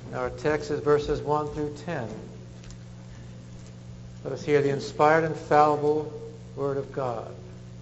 Our text is verses 1 through 10. Let us hear the inspired, infallible Word of God.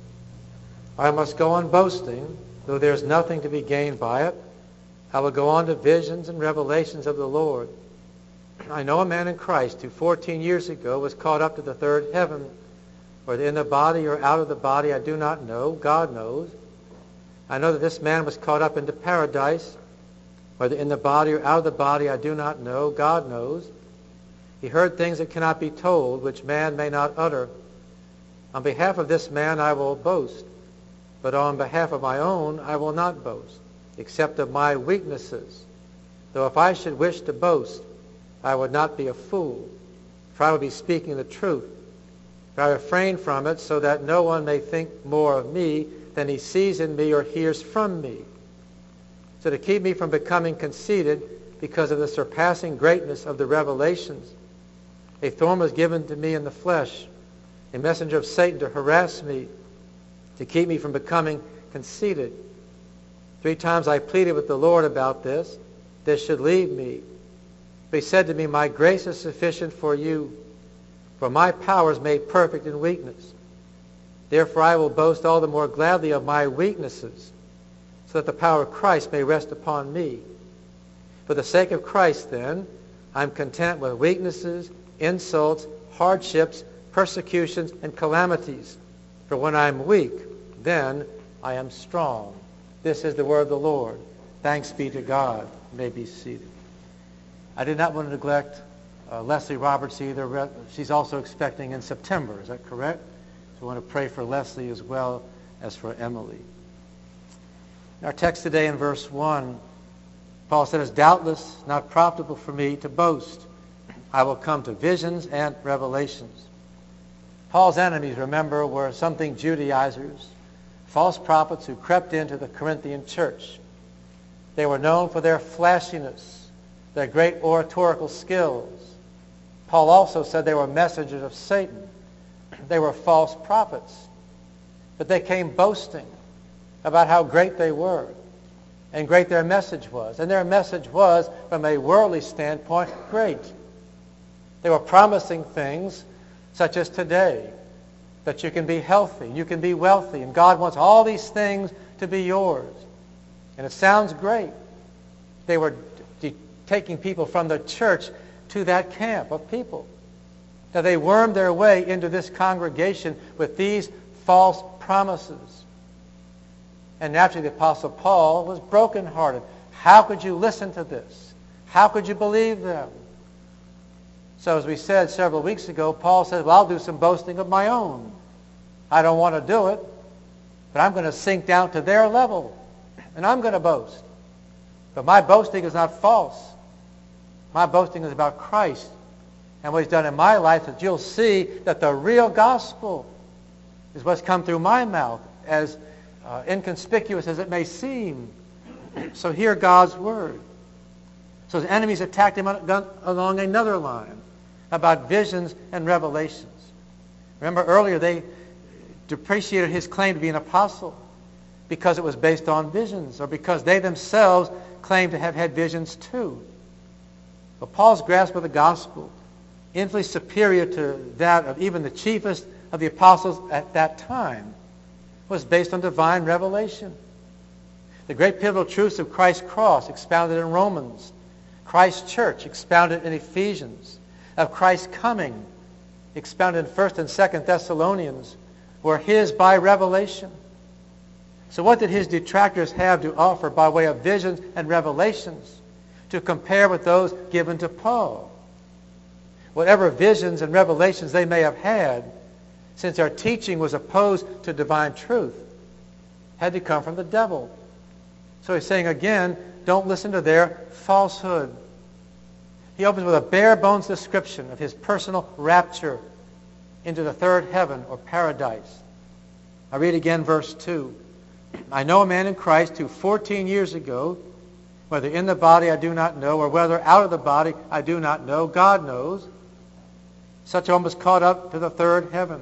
I must go on boasting, though there is nothing to be gained by it. I will go on to visions and revelations of the Lord. I know a man in Christ who 14 years ago was caught up to the third heaven, whether in the body or out of the body I do not know. God knows. I know that this man was caught up into paradise, whether in the body or out of the body I do not know. God knows. He heard things that cannot be told, which man may not utter. On behalf of this man I will boast, but on behalf of my own I will not boast, except of my weaknesses. Though if I should wish to boast, I would not be a fool, for I would be speaking the truth. But I refrain from it so that no one may think more of me than he sees in me or hears from me. So to keep me from becoming conceited because of the surpassing greatness of the revelations, a thorn was given to me in the flesh, a messenger of Satan to harass me, to keep me from becoming conceited. 3 times I pleaded with the Lord about this should leave me. But he said to me, my grace is sufficient for you, for my power is made perfect in weakness. Therefore I will boast all the more gladly of my weaknesses, so that the power of Christ may rest upon me. For the sake of Christ, then, I am content with weaknesses, insults, hardships, persecutions, and calamities. For when I am weak, then I am strong. This is the word of the Lord. Thanks be to God. You may be seated. I did not want to neglect Leslie Roberts either. She's also expecting in September. Is that correct? So I want to pray for Leslie as well as for Emily. In our text today in verse 1, Paul said, it's doubtless not profitable for me to boast. I will come to visions and revelations. Paul's enemies, remember, were something Judaizers, false prophets who crept into the Corinthian church. They were known for their flashiness, their great oratorical skills. Paul also said they were messengers of Satan. They were false prophets. But they came boasting about how great they were and great their message was. And their message was, from a worldly standpoint, great. They were promising things such as today, that you can be healthy, you can be wealthy, and God wants all these things to be yours. And it sounds great. They were taking people from the church to that camp of people. Now they wormed their way into this congregation with these false promises. And naturally the Apostle Paul was brokenhearted. How could you listen to this? How could you believe them? So as we said several weeks ago, Paul said, well, I'll do some boasting of my own. I don't want to do it, but I'm going to sink down to their level, and I'm going to boast. But my boasting is not false. My boasting is about Christ and what he's done in my life, that you'll see that the real gospel is what's come through my mouth, as inconspicuous as it may seem. So hear God's word. So his enemies attacked him along another line about visions and revelations. Remember earlier they depreciated his claim to be an apostle because it was based on visions, or because they themselves claimed to have had visions too. But Paul's grasp of the gospel, infinitely superior to that of even the chiefest of the apostles at that time, was based on divine revelation. The great pivotal truths of Christ's cross expounded in Romans, Christ's church expounded in Ephesians, of Christ's coming expounded in 1st and 2nd Thessalonians, were his by revelation. So what did his detractors have to offer by way of visions and revelations to compare with those given to Paul? Whatever visions and revelations they may have had, since their teaching was opposed to divine truth, had to come from the devil. So he's saying again, don't listen to their falsehood. He opens with a bare bones description of his personal rapture into the third heaven or paradise. I read again verse 2. I know a man in Christ who 14 years ago, whether in the body I do not know, or whether out of the body I do not know, God knows, such a one was caught up to the third heaven.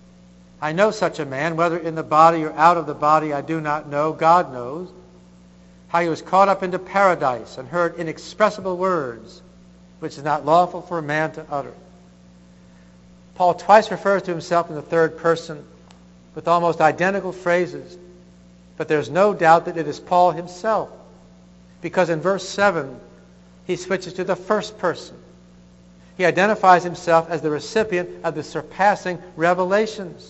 I know such a man, whether in the body or out of the body I do not know, God knows. how he was caught up into paradise and heard inexpressible words, which is not lawful for a man to utter. Paul twice refers to himself in the third person with almost identical phrases, but there's no doubt that it is Paul himself, because in verse 7, he switches to the first person. He identifies himself as the recipient of the surpassing revelations.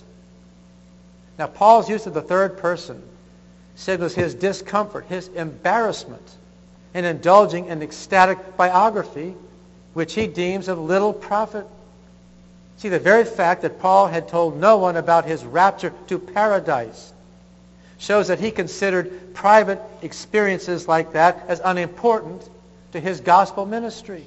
Now, Paul's use of the third person signals his discomfort, his embarrassment in indulging in ecstatic biography, which he deems of little profit. See, the very fact that Paul had told no one about his rapture to paradise shows that he considered private experiences like that as unimportant to his gospel ministry.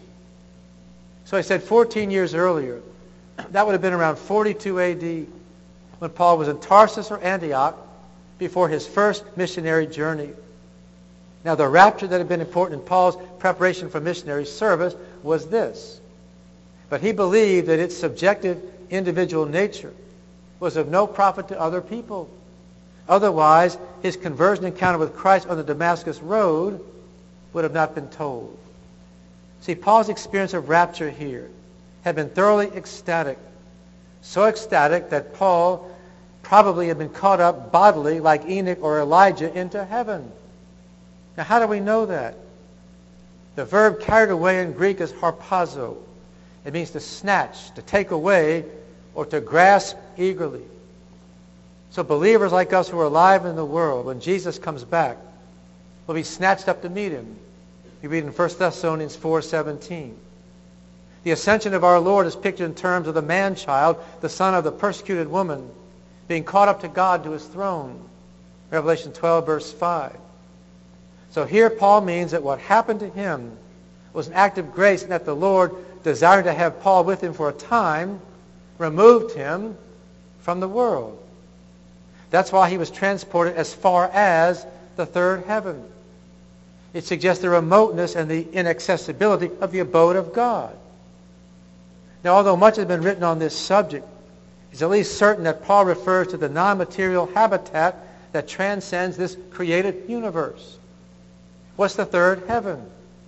So I said 14 years earlier, that would have been around 42 A.D., when Paul was in Tarsus or Antioch before his first missionary journey. Now, the rapture that had been important in Paul's preparation for missionary service was this. But he believed that its subjective individual nature was of no profit to other people. Otherwise, his conversion encounter with Christ on the Damascus Road would have not been told. See, Paul's experience of rapture here had been thoroughly ecstatic. So ecstatic that Paul probably had been caught up bodily, like Enoch or Elijah, into heaven. Now, how do we know that? The verb carried away in Greek is harpazo. It means to snatch, to take away, or to grasp eagerly. So believers like us who are alive in the world, when Jesus comes back, will be snatched up to meet him. You read in 1 Thessalonians 4:17. The ascension of our Lord is pictured in terms of the man-child, the son of the persecuted woman, being caught up to God, to his throne. Revelation 12, verse 5. So here Paul means that what happened to him was an act of grace, and that the Lord, desiring to have Paul with him for a time, removed him from the world. That's why he was transported as far as the third heaven. It suggests the remoteness and the inaccessibility of the abode of God. Now, although much has been written on this subject, it's at least certain that Paul refers to the non-material habitat that transcends this created universe. What's the third heaven?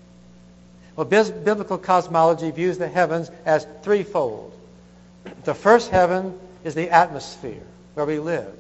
Well, biblical cosmology views the heavens as threefold. The first heaven is the atmosphere, where we live,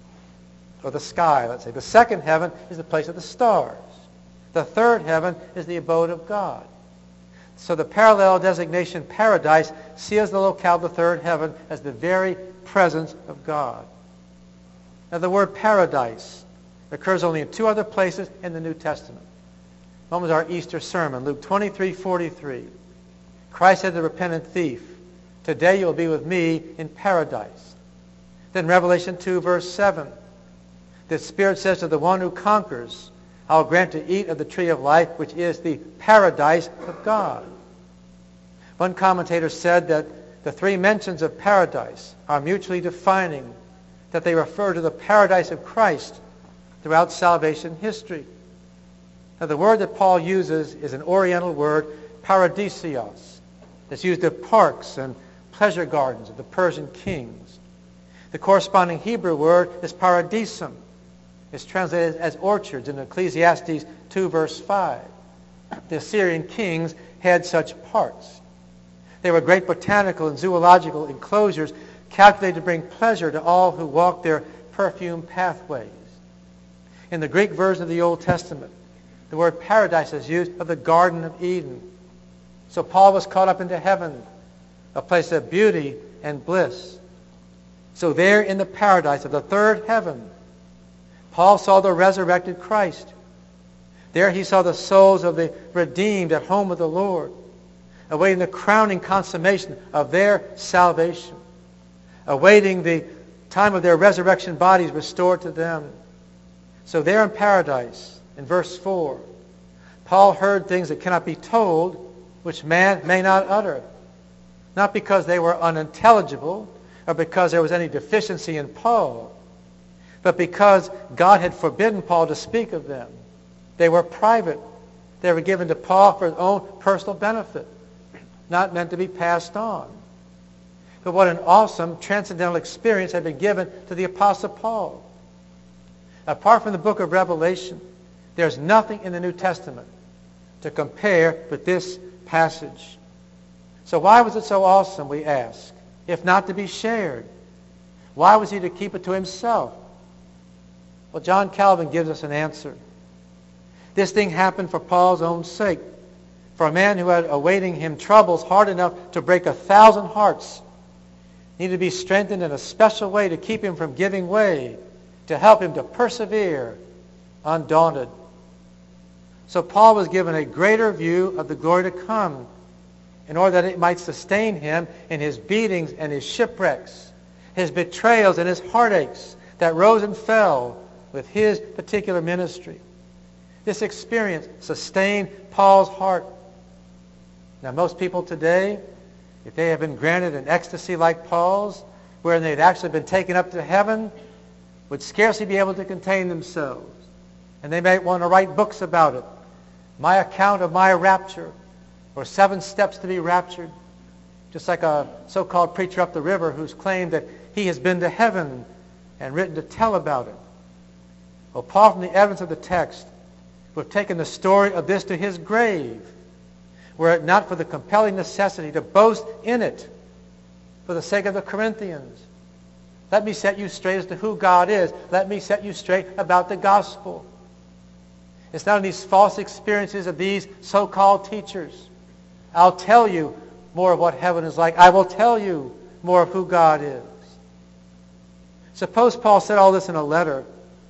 or the sky, let's say. The second heaven is the place of the stars. The third heaven is the abode of God. So the parallel designation paradise seals the locale of the third heaven as the very presence of God. Now, the word paradise occurs only in two other places in the New Testament. One was our Easter sermon, Luke 23:43. Christ said to the repentant thief, "Today you will be with me in paradise." Then Revelation 2, verse 7. The Spirit says to the one who conquers, "I will grant to eat of the tree of life, which is the paradise of God." One commentator said that the three mentions of paradise are mutually defining, that they refer to the paradise of Christ throughout salvation history. Now, the word that Paul uses is an Oriental word, paradisios. It's used of parks and pleasure gardens of the Persian kings. The corresponding Hebrew word is paradisum. It's translated as orchards in Ecclesiastes 2, verse 5. The Assyrian kings had such parks. They were great botanical and zoological enclosures calculated to bring pleasure to all who walked their perfumed pathways. In the Greek version of the Old Testament, the word paradise is used of the Garden of Eden. So Paul was caught up into heaven, a place of beauty and bliss. So there in the paradise of the third heaven, Paul saw the resurrected Christ. There he saw the souls of the redeemed at home with the Lord, awaiting the crowning consummation of their salvation, awaiting the time of their resurrection bodies restored to them. So there in paradise, in verse 4, Paul heard things that cannot be told, which man may not utter. Not because they were unintelligible or because there was any deficiency in Paul, but because God had forbidden Paul to speak of them. They were private. They were given to Paul for his own personal benefit, not meant to be passed on. But what an awesome transcendental experience had been given to the Apostle Paul. Apart from the book of Revelation, There's nothing in the New Testament to compare with this passage. So why was it so awesome, we ask, if not to be shared? Why was he to keep it to himself? Well, John Calvin gives us an answer. This thing happened for Paul's own sake, for a man who had awaiting him troubles hard enough to break 1,000 hearts, needed to be strengthened in a special way to keep him from giving way, to help him to persevere undaunted. So Paul was given a greater view of the glory to come, in order that it might sustain him in his beatings and his shipwrecks, his betrayals and his heartaches that rose and fell with his particular ministry. This experience sustained Paul's heart. Now, most people today, if they have been granted an ecstasy like Paul's, where they'd actually been taken up to heaven, would scarcely be able to contain themselves. And they might want to write books about it. My account of my rapture, or 7 steps to be raptured. Just like a so-called preacher up the river who's claimed that he has been to heaven and written to tell about it. Well, Paul, from the evidence of the text, would have taken the story of this to his grave, were it not for the compelling necessity to boast in it for the sake of the Corinthians. Let me set you straight as to who God is. Let me set you straight about the gospel. It's not in these false experiences of these so-called teachers. I'll tell you more of what heaven is like. I will tell you more of who God is. Suppose Paul said all this in a letter,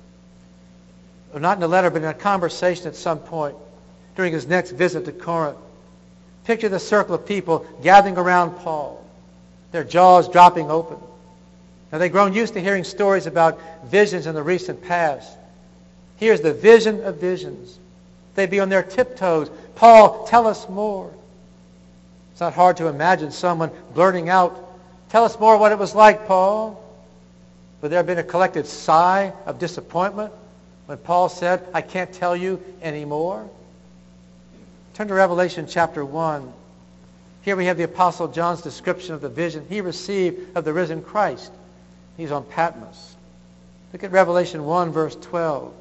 or not in a letter, but in a conversation at some point during his next visit to Corinth. Picture the circle of people gathering around Paul, their jaws dropping open. Now, they've grown used to hearing stories about visions in the recent past. Here's the vision of visions. They'd be on their tiptoes. Paul, tell us more. It's not hard to imagine someone blurting out, tell us more what it was like, Paul. Would there have been a collective sigh of disappointment when Paul said, I can't tell you anymore? Turn to Revelation chapter 1. Here we have the Apostle John's description of the vision he received of the risen Christ. He's on Patmos. Look at Revelation 1, verse 12.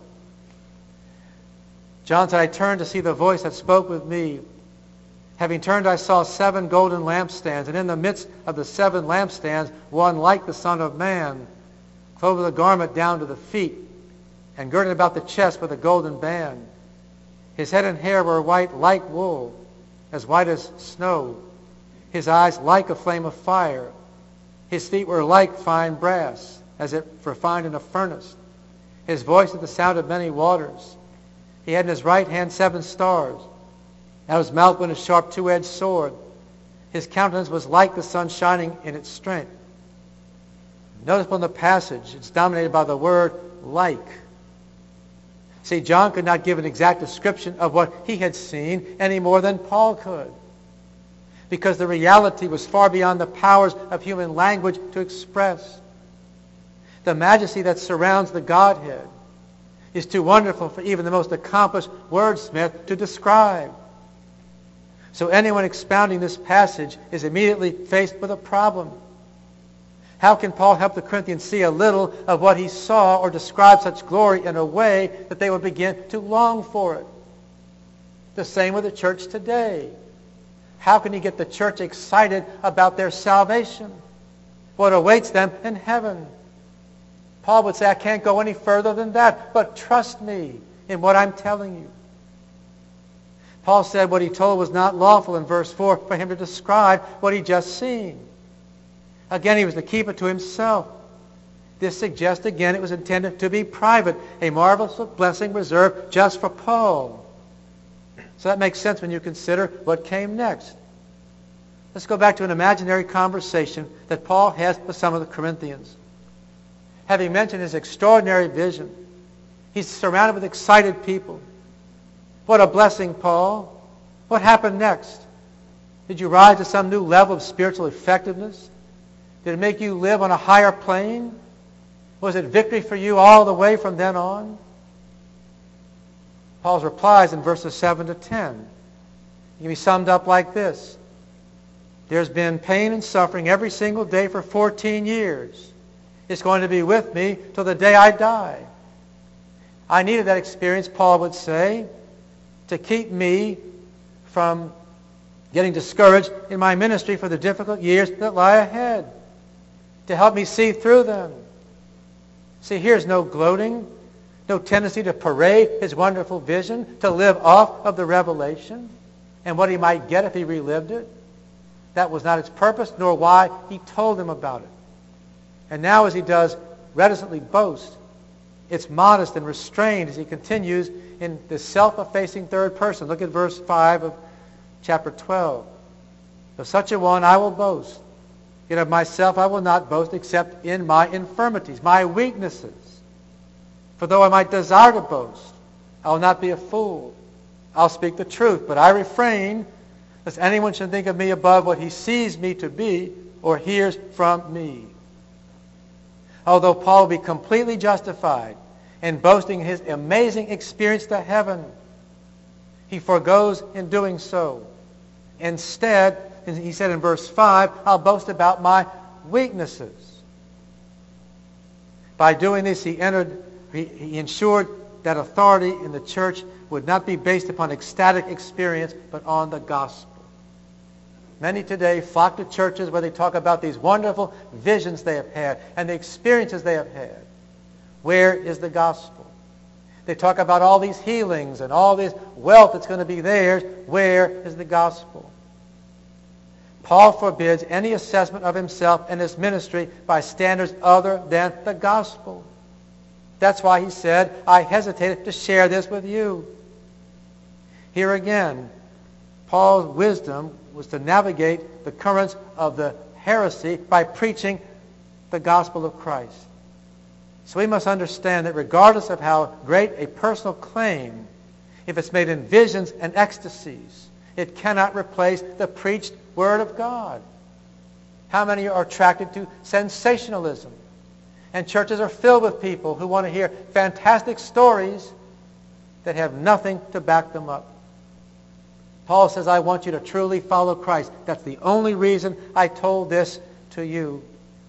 John said, I turned to see the voice that spoke with me. Having turned, I saw 7 golden lampstands, and in the midst of the 7 lampstands, one like the Son of Man, clothed with a garment down to the feet, and girded about the chest with a golden band. His head and hair were white like wool, as white as snow. His eyes like a flame of fire. His feet were like fine brass, as if refined in a furnace. His voice is the sound of many waters. He had in his right hand 7 stars. Out of his mouth went a sharp 2-edged sword. His countenance was like the sun shining in its strength. Notice from the passage, it's dominated by the word like. See, John could not give an exact description of what he had seen any more than Paul could, because the reality was far beyond the powers of human language to express. The majesty that surrounds the Godhead is too wonderful for even the most accomplished wordsmith to describe. So anyone expounding this passage is immediately faced with a problem. How can Paul help the Corinthians see a little of what he saw or describe such glory in a way that they would begin to long for it? The same with the church today. How can he get the church excited about their salvation, what awaits them in heaven? Paul would say, I can't go any further than that, but trust me in what I'm telling you. Paul said what he told was not lawful in verse 4 for him to describe what he'd just seen. Again, he was to keep it to himself. This suggests again it was intended to be private, a marvelous blessing reserved just for Paul. So that makes sense when you consider what came next. Let's go back to an imaginary conversation that Paul has with some of the Corinthians. Having mentioned his extraordinary vision, he's surrounded with excited people. What a blessing, Paul. What happened next? Did you rise to some new level of spiritual effectiveness? Did it make you live on a higher plane? Was it victory for you all the way from then on? Paul's replies in verses 7 to 10 can be summed up like this. There's been pain and suffering every single day for 14 years. It's going to be with me till the day I die. I needed that experience, Paul would say, to keep me from getting discouraged in my ministry for the difficult years that lie ahead, to help me see through them. See, here's no gloating, no tendency to parade his wonderful vision, to live off of the revelation and what he might get if he relived it. That was not its purpose, nor why he told them about it. And now as he does reticently boast, it's modest and restrained as he continues in the self-effacing third person. Look at verse 5 of chapter 12. Of such a one I will boast. Yet of myself I will not boast except in my infirmities, my weaknesses. For though I might desire to boast, I will not be a fool. I'll speak the truth, but I refrain, lest anyone should think of me above what he sees me to be or hears from me. Although Paul will be completely justified in boasting his amazing experience to heaven, he forgoes in doing so. Instead, he said in verse 5, I'll boast about my weaknesses. By doing this, he ensured that authority in the church would not be based upon ecstatic experience, but on the gospel. Many today flock to churches where they talk about these wonderful visions they have had and the experiences they have had. Where is the gospel? They talk about all these healings and all this wealth that's going to be theirs. Where is the gospel? Paul forbids any assessment of himself and his ministry by standards other than the gospel. That's why he said, I hesitated to share this with you. Here again, Paul's wisdom was to navigate the currents of the heresy by preaching the gospel of Christ. So we must understand that regardless of how great a personal claim, if it's made in visions and ecstasies, it cannot replace the preached Word of God. How many are attracted to sensationalism? And churches are filled with people who want to hear fantastic stories that have nothing to back them up. Paul says, I want you to truly follow Christ. That's the only reason I told this to you.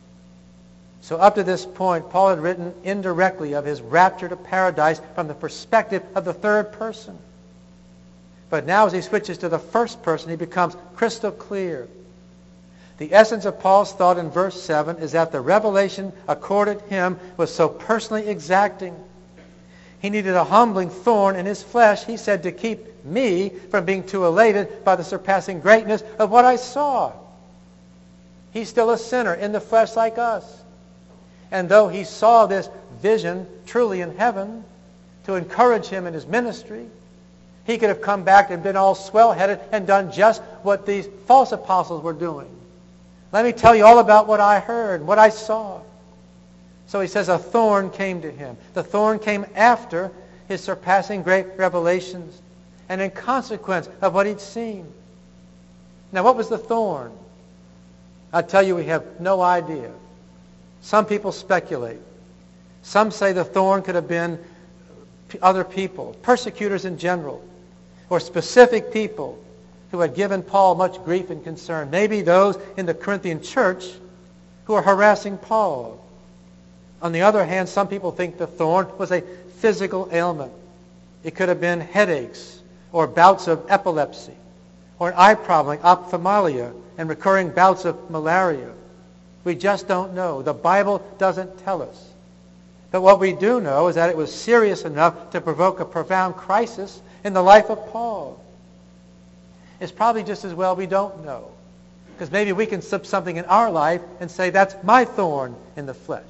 So up to this point, Paul had written indirectly of his rapture to paradise from the perspective of the third person. But now as he switches to the first person, he becomes crystal clear. The essence of Paul's thought in verse 7 is that the revelation accorded him was so personally exacting. He needed a humbling thorn in his flesh, he said, to keep me from being too elated by the surpassing greatness of what I saw. He's still a sinner in the flesh like us. And though he saw this vision truly in heaven to encourage him in his ministry, he could have come back and been all swell-headed and done just what these false apostles were doing. Let me tell you all about what I heard, what I saw. So he says a thorn came to him. The thorn came after his surpassing great revelations and in consequence of what he'd seen. Now, what was the thorn? I tell you, we have no idea. Some people speculate. Some say the thorn could have been other people, persecutors in general, or specific people who had given Paul much grief and concern. Maybe those in the Corinthian church who are harassing Paul. On the other hand, some people think the thorn was a physical ailment. It could have been headaches or bouts of epilepsy or an eye problem like ophthalmia and recurring bouts of malaria. We just don't know. The Bible doesn't tell us. But what we do know is that it was serious enough to provoke a profound crisis in the life of Paul. It's probably just as well we don't know. Because maybe we can slip something in our life and say, that's my thorn in the flesh.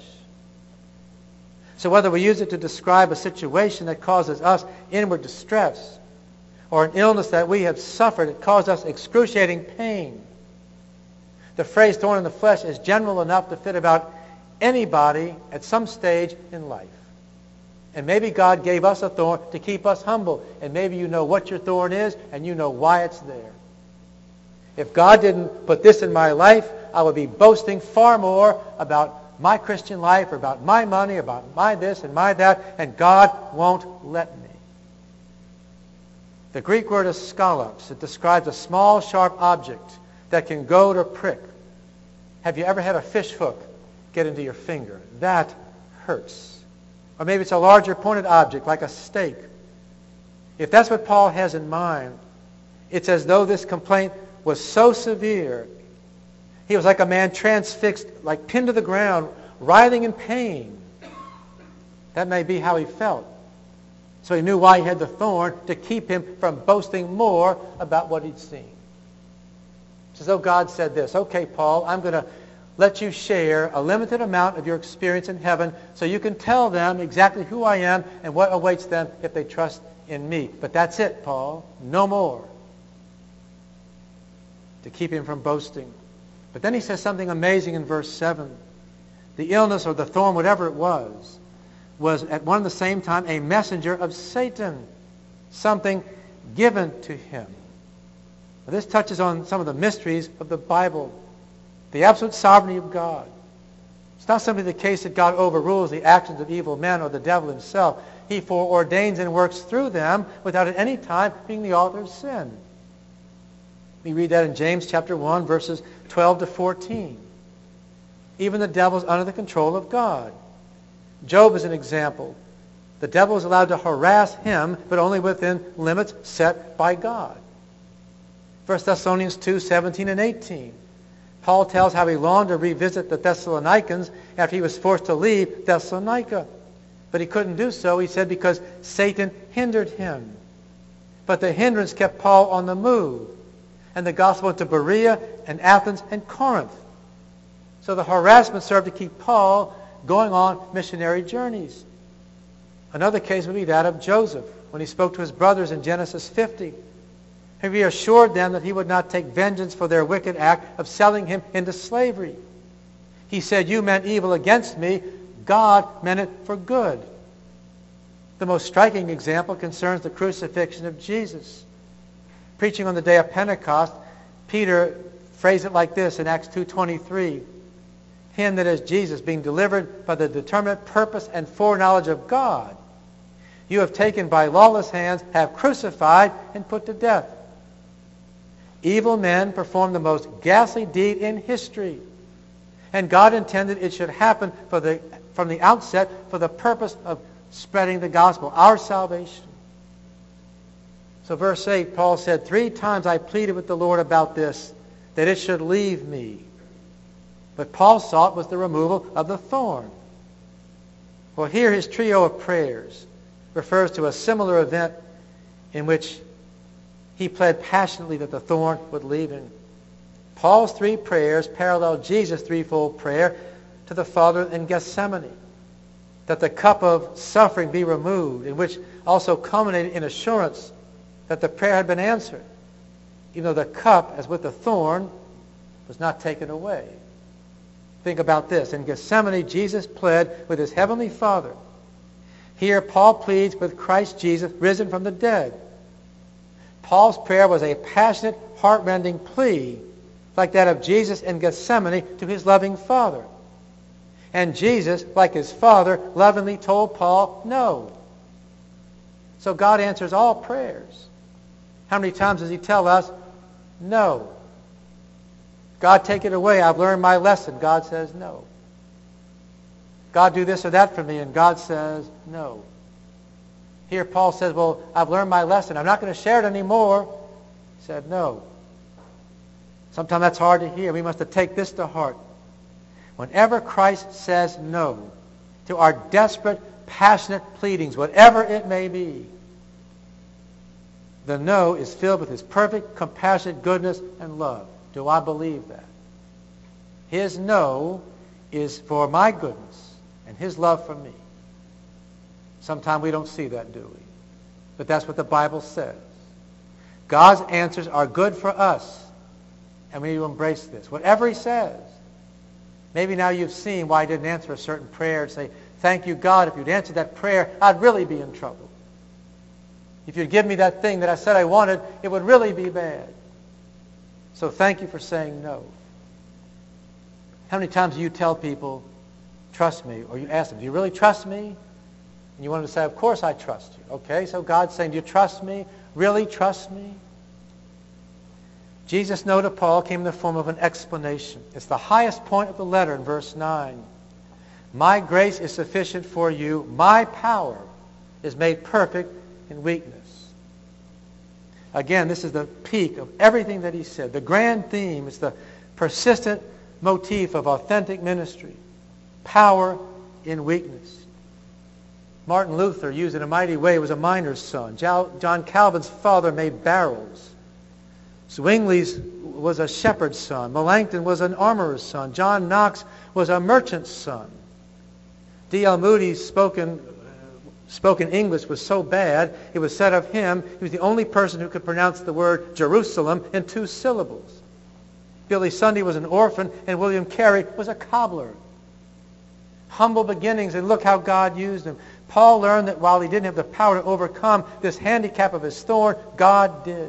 So whether we use it to describe a situation that causes us inward distress or an illness that we have suffered that caused us excruciating pain, the phrase thorn in the flesh is general enough to fit about anybody at some stage in life. And maybe God gave us a thorn to keep us humble. And maybe you know what your thorn is and you know why it's there. If God didn't put this in my life, I would be boasting far more about my Christian life or about my money, about my this and my that, and God won't let me. The Greek word is skalops. It describes a small, sharp object that can goad or prick. Have you ever had a fish hook get into your finger? That hurts. Or maybe it's a larger pointed object like a stake. If that's what Paul has in mind, it's as though this complaint was so severe. He was like a man transfixed, like pinned to the ground, writhing in pain. That may be how he felt. So he knew why he had the thorn, to keep him from boasting more about what he'd seen. It's as though God said this, okay, Paul, I'm going to let you share a limited amount of your experience in heaven so you can tell them exactly who I am and what awaits them if they trust in me. But that's it, Paul. No more. To keep him from boasting. But then he says something amazing in verse 7. The illness or the thorn, whatever it was at one and the same time a messenger of Satan, something given to him. Now, this touches on some of the mysteries of the Bible, the absolute sovereignty of God. It's not simply the case that God overrules the actions of evil men or the devil himself. He foreordains and works through them without at any time being the author of sin. We read that in James chapter 1, verses 12 to 14. Even the devil is under the control of God. Job is an example. The devil is allowed to harass him, but only within limits set by God. 1 Thessalonians 2, 17 and 18. Paul tells how he longed to revisit the Thessalonians after he was forced to leave Thessalonica. But he couldn't do so, he said, because Satan hindered him. But the hindrance kept Paul on the move. And the gospel went to Berea and Athens and Corinth. So the harassment served to keep Paul going on missionary journeys. Another case would be that of Joseph, when he spoke to his brothers in Genesis 50. He reassured them that he would not take vengeance for their wicked act of selling him into slavery. He said, you meant evil against me, God meant it for good. The most striking example concerns the crucifixion of Jesus. Preaching on the day of Pentecost, Peter phrased it like this in Acts 2:23. Him that is Jesus, being delivered by the determinate purpose and foreknowledge of God, you have taken by lawless hands, have crucified and put to death. Evil men performed the most ghastly deed in history. And God intended it should happen from the outset for the purpose of spreading the gospel, our salvation. So verse 8, Paul said, 3 times I pleaded with the Lord about this, that it should leave me. But Paul sought was the removal of the thorn. Well, here his trio of prayers refers to a similar event in which he pled passionately that the thorn would leave him. Paul's 3 prayers parallel Jesus' threefold prayer to the Father in Gethsemane, that the cup of suffering be removed, in which also culminated in assurance that the prayer had been answered, even though the cup, as with the thorn, was not taken away. Think about this. In Gethsemane, Jesus pled with his heavenly Father. Here, Paul pleads with Christ Jesus, risen from the dead. Paul's prayer was a passionate, heart-rending plea, like that of Jesus in Gethsemane to his loving Father. And Jesus, like his Father, lovingly told Paul, no. So God answers all prayers. How many times does he tell us, no? God, take it away. I've learned my lesson. God says no. God, do this or that for me. And God says no. Here Paul says, well, I've learned my lesson. I'm not going to share it anymore. He said no. Sometimes that's hard to hear. We must take this to heart. Whenever Christ says no to our desperate, passionate pleadings, whatever it may be, the no is filled with his perfect, compassionate goodness and love. Do I believe that? His no is for my goodness and his love for me. Sometimes we don't see that, do we? But that's what the Bible says. God's answers are good for us, and we need to embrace this. Whatever he says. Maybe now you've seen why he didn't answer a certain prayer and say, thank you, God, if you'd answered that prayer, I'd really be in trouble. If you'd give me that thing that I said I wanted, it would really be bad. So thank you for saying no. How many times do you tell people, trust me, or you ask them, do you really trust me? And you want them to say, of course I trust you. Okay, so God's saying, do you trust me? Really trust me? Jesus' no to Paul came in the form of an explanation. It's the highest point of the letter in verse 9. My grace is sufficient for you. My power is made perfect in weakness. Again, this is the peak of everything that he said. The grand theme is the persistent motif of authentic ministry. Power in weakness. Martin Luther, used in a mighty way, was a miner's son. John Calvin's father made barrels. Zwingli's was a shepherd's son. Melanchthon was an armorer's son. John Knox was a merchant's son. D.L. Moody's spoken English was so bad, it was said of him, he was the only person who could pronounce the word Jerusalem in 2 syllables. Billy Sunday was an orphan, and William Carey was a cobbler. Humble beginnings, and look how God used him. Paul learned that while he didn't have the power to overcome this handicap of his thorn, God did.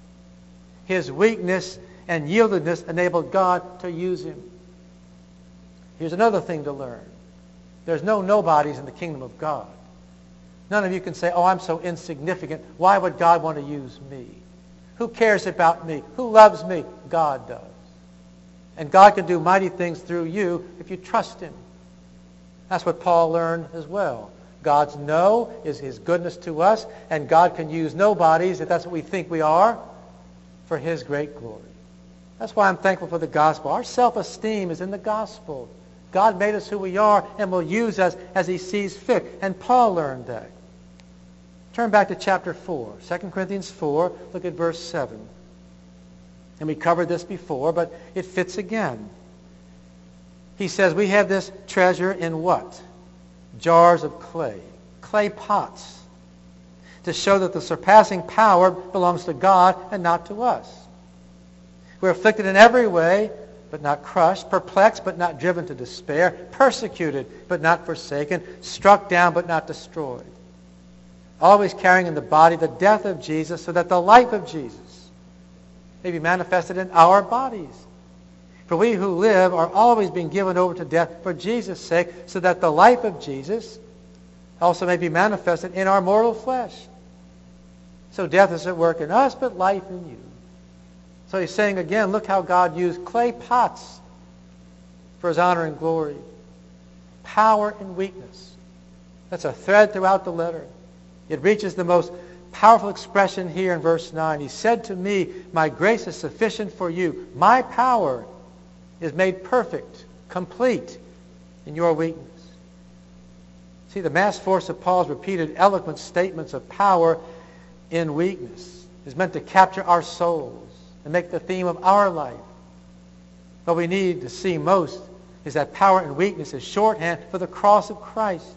His weakness and yieldedness enabled God to use him. Here's another thing to learn. There's no nobodies in the kingdom of God. None of you can say, oh, I'm so insignificant. Why would God want to use me? Who cares about me? Who loves me? God does. And God can do mighty things through you if you trust him. That's what Paul learned as well. God's no is his goodness to us, and God can use nobodies, if that's what we think we are, for his great glory. That's why I'm thankful for the gospel. Our self-esteem is in the gospel. God made us who we are and will use us as he sees fit. And Paul learned that. Turn back to chapter 4, 2 Corinthians 4, look at verse 7. And we covered this before, but it fits again. He says, we have this treasure in what? Jars of clay, clay pots, to show that the surpassing power belongs to God and not to us. We're afflicted in every way, but not crushed, perplexed, but not driven to despair, persecuted, but not forsaken, struck down, but not destroyed. Always carrying in the body the death of Jesus, so that the life of Jesus may be manifested in our bodies. For we who live are always being given over to death for Jesus' sake, so that the life of Jesus also may be manifested in our mortal flesh. So death is at work in us, but life in you. So he's saying again, look how God used clay pots for his honor and glory. Power and weakness. That's a thread throughout the letter. It reaches the most powerful expression here in verse 9. He said to me, my grace is sufficient for you. My power is made perfect, complete in your weakness. See, the mass force of Paul's repeated eloquent statements of power in weakness is meant to capture our souls and make the theme of our life. What we need to see most is that power and weakness is shorthand for the cross of Christ.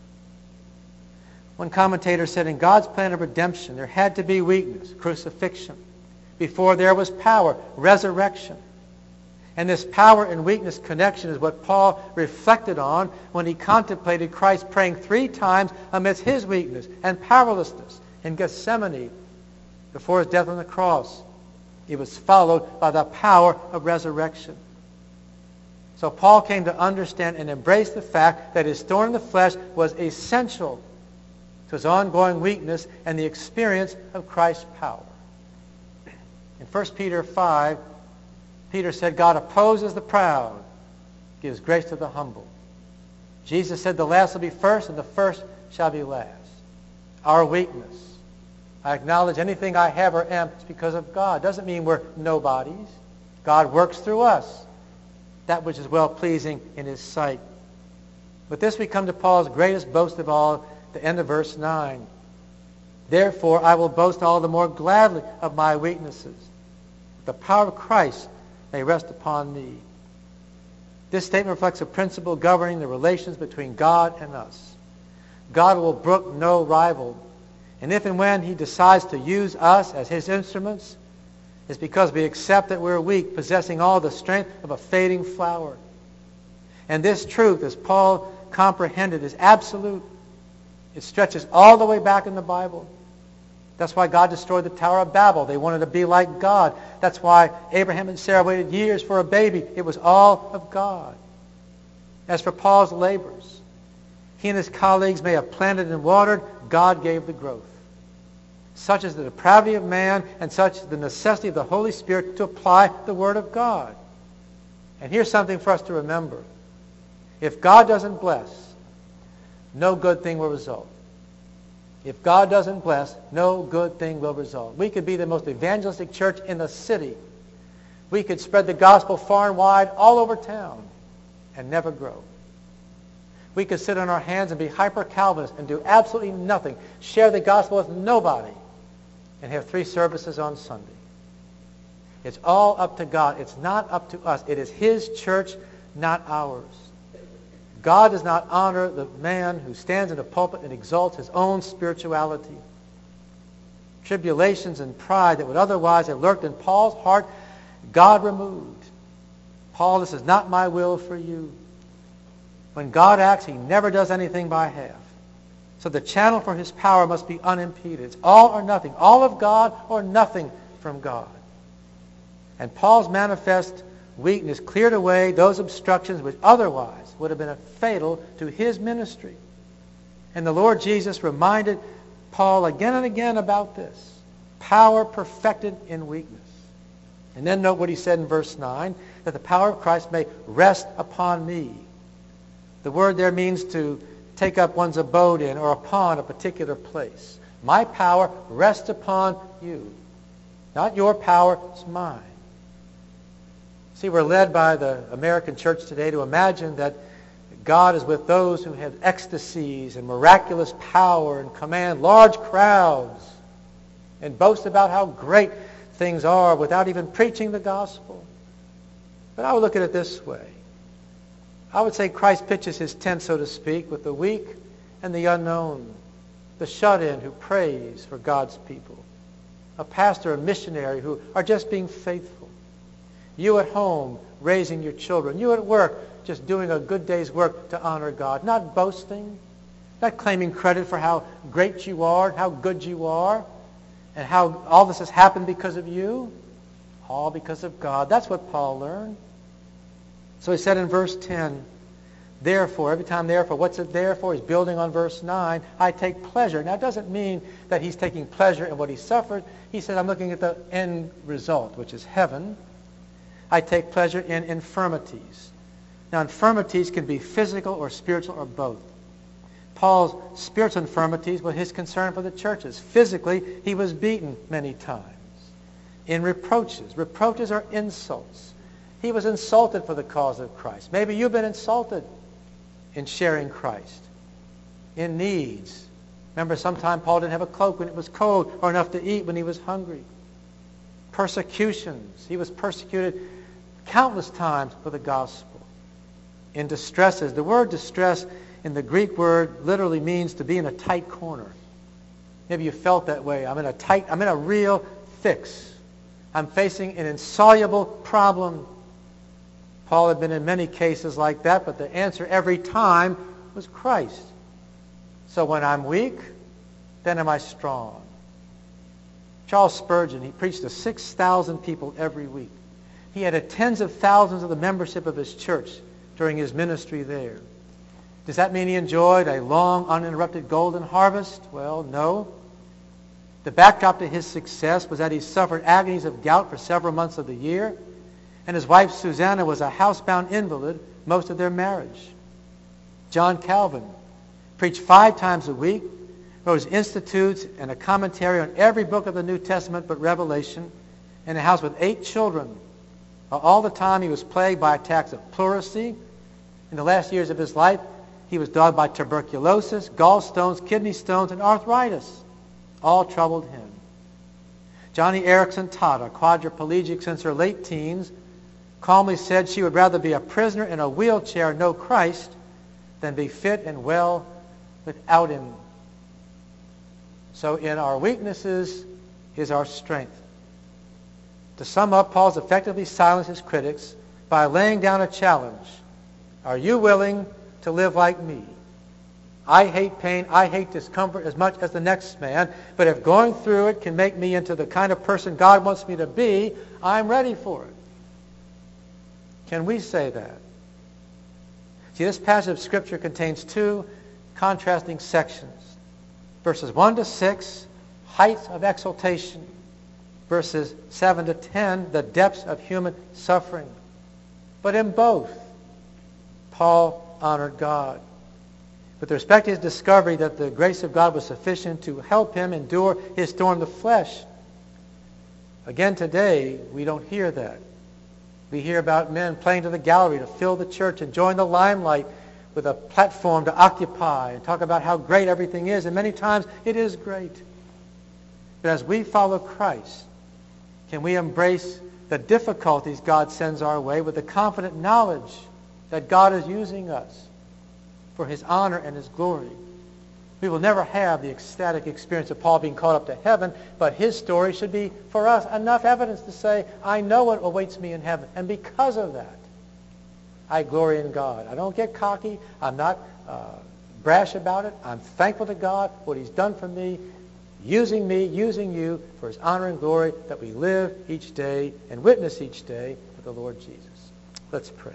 One commentator said, in God's plan of redemption, there had to be weakness, crucifixion, before there was power, resurrection. And this power and weakness connection is what Paul reflected on when he contemplated Christ praying 3 times amidst his weakness and powerlessness in Gethsemane before his death on the cross. It was followed by the power of resurrection. So Paul came to understand and embrace the fact that his thorn in the flesh was essential to his ongoing weakness and the experience of Christ's power. In 1 Peter 5, Peter said, God opposes the proud, gives grace to the humble. Jesus said, the last will be first, and the first shall be last. Our weakness. I acknowledge anything I have or am is because of God. Doesn't mean we're nobodies. God works through us, that which is well-pleasing in his sight. With this we come to Paul's greatest boast of all, the end of verse 9. Therefore I will boast all the more gladly of my weaknesses. The power of Christ may rest upon me. This statement reflects a principle governing the relations between God and us. God will brook no rival. And if and when he decides to use us as his instruments, it's because we accept that we're weak, possessing all the strength of a fading flower. And this truth, as Paul comprehended, is absolute. It stretches all the way back in the Bible. That's why God destroyed the Tower of Babel. They wanted to be like God. That's why Abraham and Sarah waited years for a baby. It was all of God. As for Paul's labors, he and his colleagues may have planted and watered, God gave the growth. Such is the depravity of man, and such is the necessity of the Holy Spirit to apply the Word of God. And here's something for us to remember. If God doesn't bless, no good thing will result. If God doesn't bless, no good thing will result. We could be the most evangelistic church in the city. We could spread the gospel far and wide all over town and never grow. We could sit on our hands and be hyper-Calvinist and do absolutely nothing, share the gospel with nobody, and have 3 services on Sunday. It's all up to God. It's not up to us. It is His church, not ours. God does not honor the man who stands in the pulpit and exalts his own spirituality. Tribulations and pride that would otherwise have lurked in Paul's heart, God removed. Paul, this is not my will for you. When God acts, He never does anything by half. So the channel for His power must be unimpeded. It's all or nothing. All of God or nothing from God. And Paul's manifest weakness cleared away those obstructions which otherwise would have been fatal to his ministry. And the Lord Jesus reminded Paul again and again about this. Power perfected in weakness. And then note what he said in verse 9, that the power of Christ may rest upon me. The word there means to take up one's abode in or upon a particular place. My power rests upon you. Not your power, it's mine. See, we're led by the American church today to imagine that God is with those who have ecstasies and miraculous power and command large crowds and boast about how great things are without even preaching the gospel. But I would look at it this way. I would say Christ pitches His tent, so to speak, with the weak and the unknown, the shut-in who prays for God's people, a pastor, a missionary who are just being faithful, you at home raising your children, you at work just doing a good day's work to honor God, not boasting, not claiming credit for how great you are, how good you are, and how all this has happened because of you, all because of God. That's what Paul learned. So he said in verse 10, therefore, every time therefore, what's it there for? He's building on verse 9, I take pleasure. Now it doesn't mean that he's taking pleasure in what he suffered. He said, I'm looking at the end result, which is heaven. I take pleasure in infirmities. Now infirmities can be physical or spiritual or both. Paul's spiritual infirmities were his concern for the churches. Physically, he was beaten many times. In reproaches. Reproaches are insults. He was insulted for the cause of Christ. Maybe you've been insulted in sharing Christ. In needs. Remember, sometime Paul didn't have a cloak when it was cold or enough to eat when he was hungry. Persecutions. He was persecuted countless times for the gospel. In distresses. The word distress in the Greek word literally means to be in a tight corner. Maybe you felt that way. I'm in a real fix. I'm facing an insoluble problem. Paul had been in many cases like that, but the answer every time was Christ. So when I'm weak, then am I strong. Charles Spurgeon, he preached to 6,000 people every week. He had tens of thousands of the membership of his church during his ministry there. Does that mean he enjoyed a long, uninterrupted golden harvest? Well, no. The backdrop to his success was that he suffered agonies of gout for several months of the year, and his wife Susanna was a housebound invalid most of their marriage. John Calvin preached 5 times a week, wrote institutes and a commentary on every book of the New Testament but Revelation, in a house with 8 children. All the time he was plagued by attacks of pleurisy. In the last years of his life, he was dogged by tuberculosis, gallstones, kidney stones, and arthritis. All troubled him. Johnny Erickson Tada, a quadriplegic since her late teens, calmly said she would rather be a prisoner in a wheelchair, no Christ, than be fit and well without Him. So in our weaknesses is our strength. To sum up, Paul's effectively silenced his critics by laying down a challenge. Are you willing to live like me? I hate pain, I hate discomfort as much as the next man, but if going through it can make me into the kind of person God wants me to be, I'm ready for it. Can we say that? See, this passage of Scripture contains 2 contrasting sections. Verses 1 to 6, heights of exaltation. Verses 7 to 10, the depths of human suffering. But in both, Paul honored God. With respect to his discovery that the grace of God was sufficient to help him endure his thorn in the flesh, again today we don't hear that. We hear about men playing to the gallery to fill the church, enjoying the limelight with a platform to occupy and talk about how great everything is. And many times it is great. But as we follow Christ, can we embrace the difficulties God sends our way with the confident knowledge that God is using us for his honor and his glory? We will never have the ecstatic experience of Paul being caught up to heaven, but his story should be for us enough evidence to say, I know what awaits me in heaven. And because of that, I glory in God. I don't get cocky. I'm not brash about it. I'm thankful to God for what he's done for me, using you for his honor and glory, that we live each day and witness each day for the Lord Jesus. Let's pray.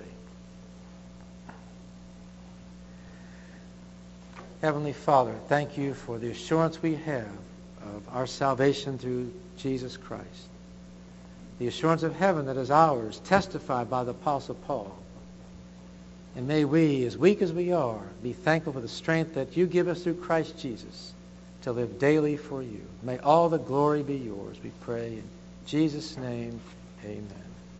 Heavenly Father, thank you for the assurance we have of our salvation through Jesus Christ. The assurance of heaven that is ours, testified by the Apostle Paul. And may we, as weak as we are, be thankful for the strength that you give us through Christ Jesus to live daily for you. May all the glory be yours, we pray. In Jesus' name, amen.